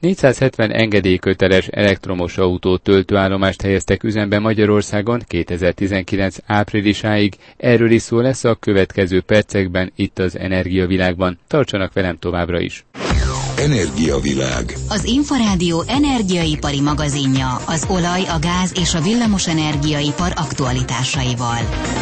470 engedélyköteles elektromos autó töltőállomást helyeztek üzembe Magyarországon 2019 áprilisáig. Erről is szó lesz a következő percekben itt az Energiavilágban. Tartsanak velem továbbra is! Energiavilág. Az Inforádió energiaipari magazinja az olaj, a gáz és a villamos energiaipar aktualitásaival.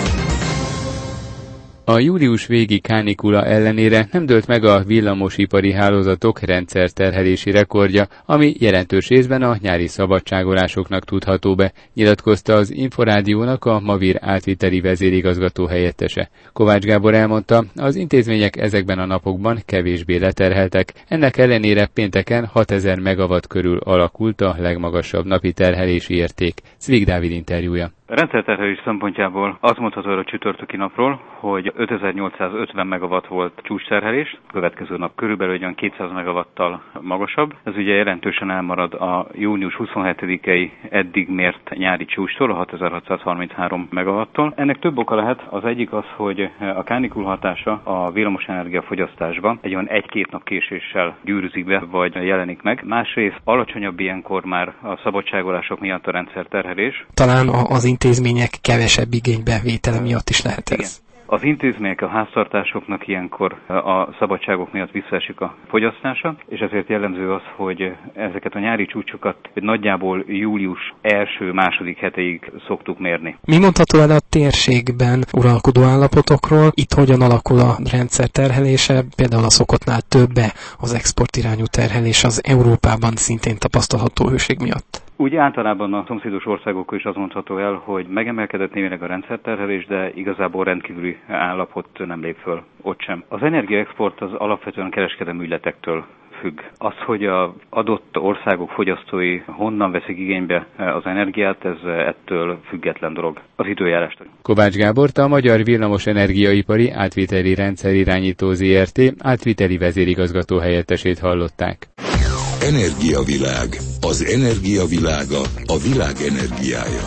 A július végi kánikula ellenére nem dőlt meg a villamosipari hálózatok rendszerterhelési rekordja, ami jelentős részben a nyári szabadságolásoknak tudható be, nyilatkozta az Inforádiónak a Mavir átviteli vezérigazgató helyettese. Kovács Gábor elmondta, az intézmények ezekben a napokban kevésbé leterheltek, ennek ellenére pénteken 6000 megawatt körül alakult a legmagasabb napi terhelési érték. Szvig Dávid interjúja. A rendszerterhelés szempontjából azt mondható a csütörtöki napról, hogy 5850 megawatt volt csúcsterhelés, következő nap körülbelül olyan 200 megawattal magasabb. Ez ugye jelentősen elmarad a június 27-i eddig mért nyári csúcstól, a 6633 megawattól. Ennek több oka lehet, az egyik az, hogy a kánikul hatása a villamosenergia fogyasztásban egy olyan 1-2 nap késéssel gyűrűzik be, vagy jelenik meg. Másrészt alacsonyabb ilyenkor már a szabadságolások miatt a rendszerterhelés. Talán az intézmények kevesebb igénybevétele miatt is lehet ez. Igen. Az intézmények, a háztartásoknak ilyenkor a szabadságok miatt visszaesik a fogyasztása, és ezért jellemző az, hogy ezeket a nyári csúcsokat nagyjából július első-második heteig szoktuk mérni. Mi mondható el a térségben uralkodó állapotokról? Itt hogyan alakul a rendszer terhelése? Például a szokottnál többe az exportirányú terhelés az Európában szintén tapasztalható hőség miatt. Úgy általában a szomszédos országokkal is az mondható el, hogy megemelkedett némileg a rendszerterhelés, de igazából rendkívüli állapot nem lép föl ott sem. Az energiaexport az alapvetően kereskedelmi ügyletektől függ. Az, hogy az adott országok fogyasztói honnan veszik igénybe az energiát, ez ettől független dolog. Az időjárástól. Kovács Gábort, a Magyar Villamos Energiaipari Átviteli Rendszerirányító Zrt. Átviteli vezérigazgató helyettesét hallották. Energiavilág. Az energiavilága a világ energiája.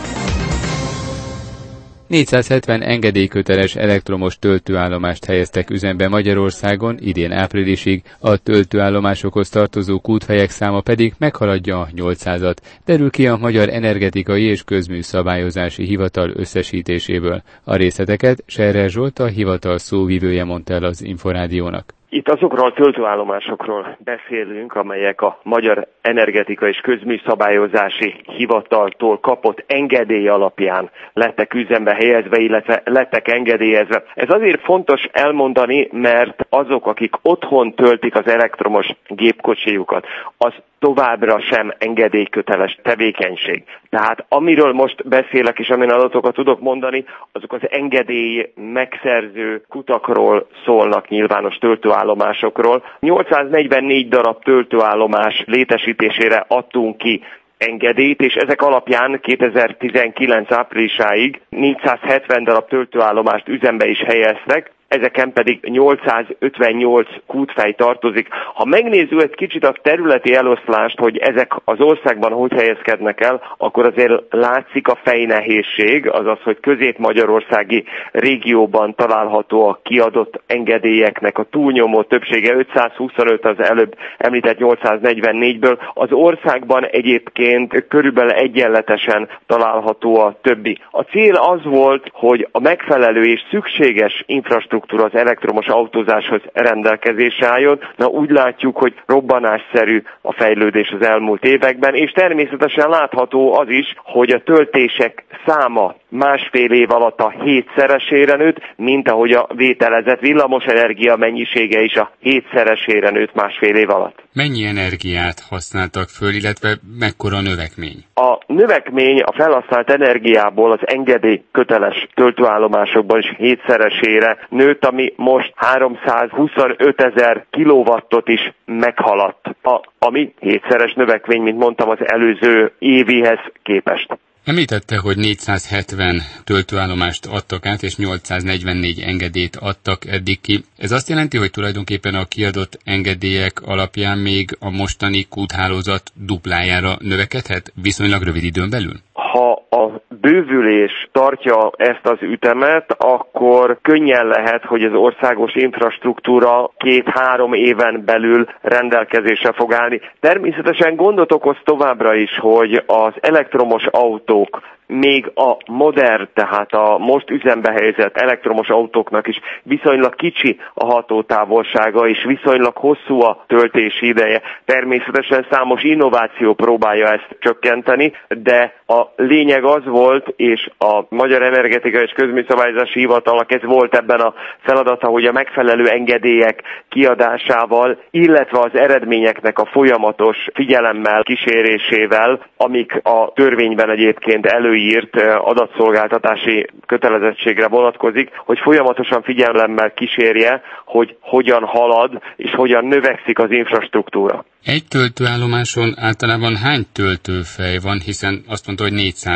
470 engedélyköteles elektromos töltőállomást helyeztek üzembe Magyarországon idén áprilisig, a töltőállomásokhoz tartozó kútfejek száma pedig meghaladja a 800-at, derül ki a Magyar Energetikai és Közműszabályozási Hivatal összesítéséből. A részleteket Serrer Zsolt, a hivatal szóvivője mondta el az Inforádiónak. Itt azokról a töltőállomásokról beszélünk, amelyek a Magyar Energetikai és Közműszabályozási Hivataltól kapott engedély alapján lettek üzembe helyezve, illetve lettek engedélyezve. Ez azért fontos elmondani, mert azok, akik otthon töltik az elektromos gépkocsijukat, az továbbra sem engedélyköteles tevékenység. Tehát amiről most beszélek és amilyen adatokat tudok mondani, azok az engedély megszerző kutakról szólnak, nyilvános töltőállomásokról. 844 darab töltőállomás létesítésére adtunk ki engedélyt, és ezek alapján 2019 áprilisáig 470 darab töltőállomást üzembe is helyeztek, ezeken pedig 858 kútfej tartozik. Ha megnézzük egy kicsit a területi eloszlást, hogy ezek az országban hogy helyezkednek el, akkor azért látszik a fejnehézség, azaz, hogy közép-magyarországi régióban található a kiadott engedélyeknek a túlnyomó többsége, 525 az előbb említett 844-ből. Az országban egyébként körülbelül egyenletesen található a többi. A cél az volt, hogy a megfelelő és szükséges infrastruktúra az elektromos autózáshoz rendelkezésre álljon. Na úgy látjuk, hogy robbanásszerű a fejlődés az elmúlt években, és természetesen látható az is, hogy a töltések száma másfél év alatt a 7-szeresére nőtt, mint ahogy a vételezett villamosenergia mennyisége is a 7-szeresére nőtt másfél év alatt. Mennyi energiát használtak föl, illetve mekkora a növekmény? A növekmény a felhasznált energiából az engedély köteles töltőállomásokban is 7-szeresére nőtt, ami most 325 000 kilowattot is meghaladt, ami 7-szeres növekmény, mint mondtam, az előző évihez képest. Említette, hogy 470 töltőállomást adtak át, és 844 engedélyt adtak eddig ki. Ez azt jelenti, hogy tulajdonképpen a kiadott engedélyek alapján még a mostani kúthálózat duplájára növekedhet viszonylag rövid időn belül? Ha a bővülés tartja ezt az ütemet, akkor könnyen lehet, hogy az országos infrastruktúra 2-3 éven belül rendelkezésre fog állni. Természetesen gondot okoz továbbra is, hogy az elektromos autók még a modern, tehát a most üzembe helyezett elektromos autóknak is viszonylag kicsi a hatótávolsága, és viszonylag hosszú a töltési ideje. Természetesen számos innováció próbálja ezt csökkenteni, de a lényeg az volt, és a Magyar Energetikai és Közműszabályozási Hivatalnak ez volt ebben a feladata, hogy a megfelelő engedélyek kiadásával, illetve az eredményeknek a folyamatos figyelemmel kísérésével, amik a törvényben egyébként előírt adatszolgáltatási kötelezettségre vonatkozik, hogy folyamatosan figyelemmel kísérje, hogy hogyan halad és hogyan növekszik az infrastruktúra. Egy töltőállomáson általában hány töltőfej van, hiszen azt mondta, hogy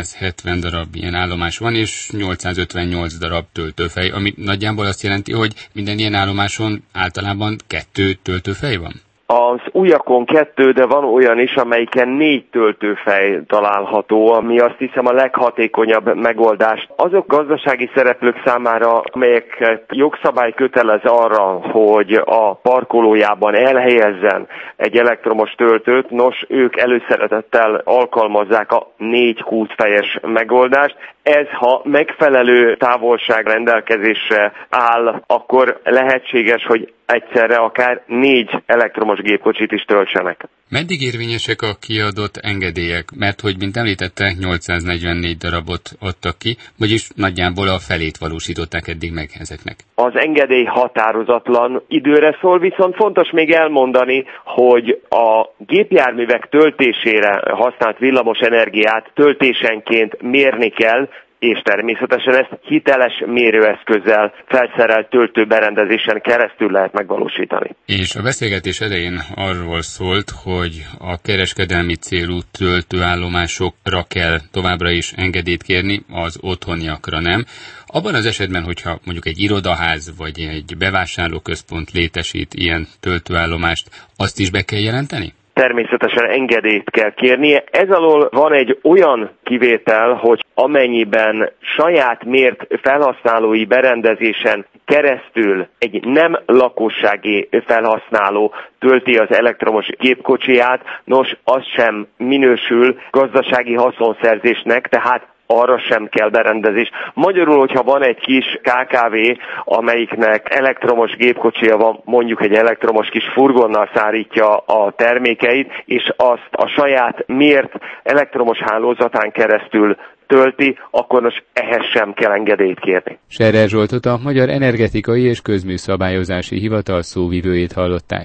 470 darab ilyen állomás van, és 858 darab töltőfej, ami nagyjából azt jelenti, hogy minden ilyen állomáson általában 2 töltőfej van? Az újakon 2, de van olyan is, amelyiken 4 töltőfej található, ami azt hiszem a leghatékonyabb megoldás. Azok gazdasági szereplők számára, amelyek jogszabály kötelez arra, hogy a parkolójában elhelyezzen egy elektromos töltőt, nos, ők előszeretettel alkalmazzák a 4 kútfejes megoldást. Ez, ha megfelelő távolság rendelkezésre áll, akkor lehetséges, hogy egyszerre akár 4 elektromos gépkocsit is töltsenek. Meddig érvényesek a kiadott engedélyek? Mert, hogy mint említette, 844 darabot adtak ki, vagyis nagyjából a felét valósították eddig meg ezeknek. Az engedély határozatlan időre szól, viszont fontos még elmondani, hogy a gépjárművek töltésére használt villamos energiát töltésenként mérni kell, és természetesen ezt hiteles mérőeszközzel felszerelt töltőberendezésen keresztül lehet megvalósítani. És a beszélgetés elején arról szólt, hogy a kereskedelmi célú töltőállomásokra kell továbbra is engedélyt kérni, az otthoniakra nem. Abban az esetben, hogyha mondjuk egy irodaház vagy egy bevásárlóközpont létesít ilyen töltőállomást, azt is be kell jelenteni? Természetesen engedélyt kell kérnie. Ez alól van egy olyan kivétel, hogy amennyiben saját mért felhasználói berendezésen keresztül egy nem lakossági felhasználó tölti az elektromos gépkocsiját, nos, az sem minősül gazdasági haszonszerzésnek, tehát arra sem kell berendezés. Magyarul, hogyha van egy kis KKV, amelyiknek elektromos gépkocsija van, mondjuk egy elektromos kis furgonnal szállítja a termékeit, és azt a saját mért elektromos hálózatán keresztül tölti, akkor most ehhez sem kell engedélyt kérni. Scherer Zsoltot, a Magyar Energetikai és Közműszabályozási Hivatal szóvivőjét hallották.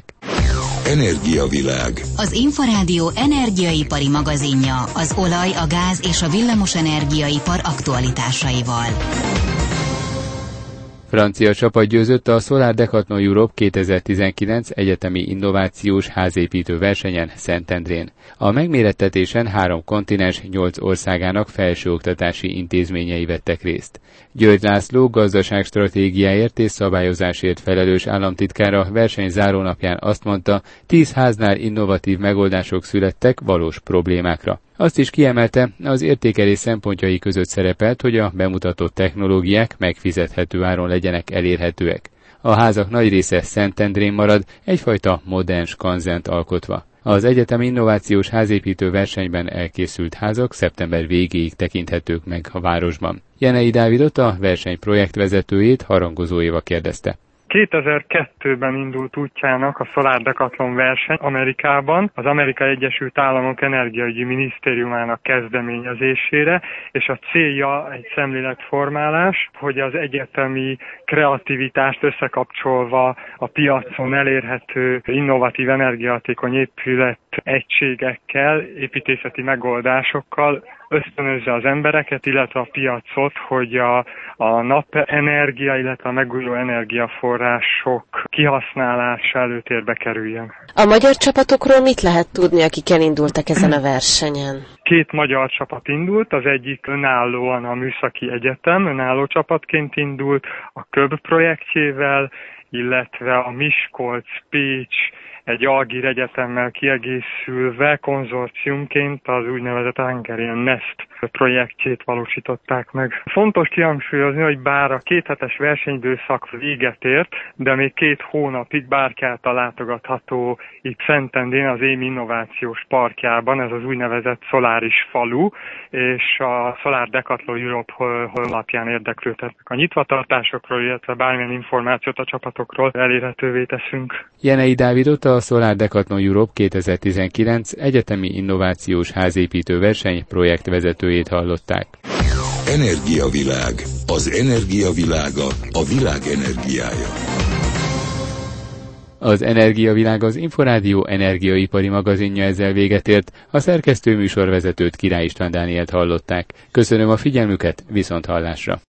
Energiavilág. Az Inforádió energiaipari magazinja az olaj, a gáz és a villamos energiaipar aktualitásaival. Francia csapat győzött a Solar Decathlon Europe 2019 egyetemi innovációs házépítő versenyen Szentendrén. A megmérettetésen 3 kontinens 8 országának felsőoktatási intézményei vettek részt. György László gazdaságstratégiáért és szabályozásért felelős államtitkár a verseny zárónapján azt mondta, 10 háznál innovatív megoldások születtek valós problémákra. Azt is kiemelte, az értékelés szempontjai között szerepelt, hogy a bemutatott technológiák megfizethető áron legyenek elérhetőek. A házak nagy része Szentendrén marad, egyfajta modern skanzent alkotva. Az egyetem innovációs házépítő versenyben elkészült házak szeptember végéig tekinthetők meg a városban. Jenei Dávidot, a verseny projektvezetőjét, Harangozó Éva kérdezte. 2002-ben indult útjának a Solar Decathlon verseny Amerikában, az Amerikai Egyesült Államok Energiaügyi Minisztériumának kezdeményezésére, és a célja egy szemléletformálás, hogy az egyetemi kreativitást összekapcsolva a piacon elérhető innovatív energiahatékony épület egységekkel, építészeti megoldásokkal ösztönözze az embereket, illetve a piacot, hogy a napenergia, illetve a megújuló energiaforrások kihasználása előtérbe kerüljön. A magyar csapatokról mit lehet tudni, akik elindultak ezen a versenyen? 2 magyar csapat indult, az egyik önállóan a Műszaki Egyetem, önálló csapatként indult a KÖB projektjével, illetve a Miskolc, Pécs, egy Algír Egyetemmel kiegészülve konzorciumként az úgynevezett Hungarian Nest projektjét valósították meg. Fontos kihangsúlyozni, hogy bár a 2 hetes versenyidőszak véget ért, de még 2 hónapig bárki által látogatható itt Szentendén az ÉM Innovációs Parkjában, ez az úgynevezett Solaris falu, és a Solar Decathlon Europe honlapján érdeklődhetnek a nyitvatartásokról, illetve bármilyen információt a csapatokról elérhetővé teszünk. Jenei Dávidot, a Solar Decathlon Europe 2019 egyetemi innovációs házépítő verseny projektvezetőjét hallották. Energiavilág. Az energiavilága a világ energiája. Az Energiavilág az Inforádió energiaipari magazinja ezzel véget ért, a szerkesztő műsorvezetőt Király István Dánielt hallották. Köszönöm a figyelmüket, viszonthallásra!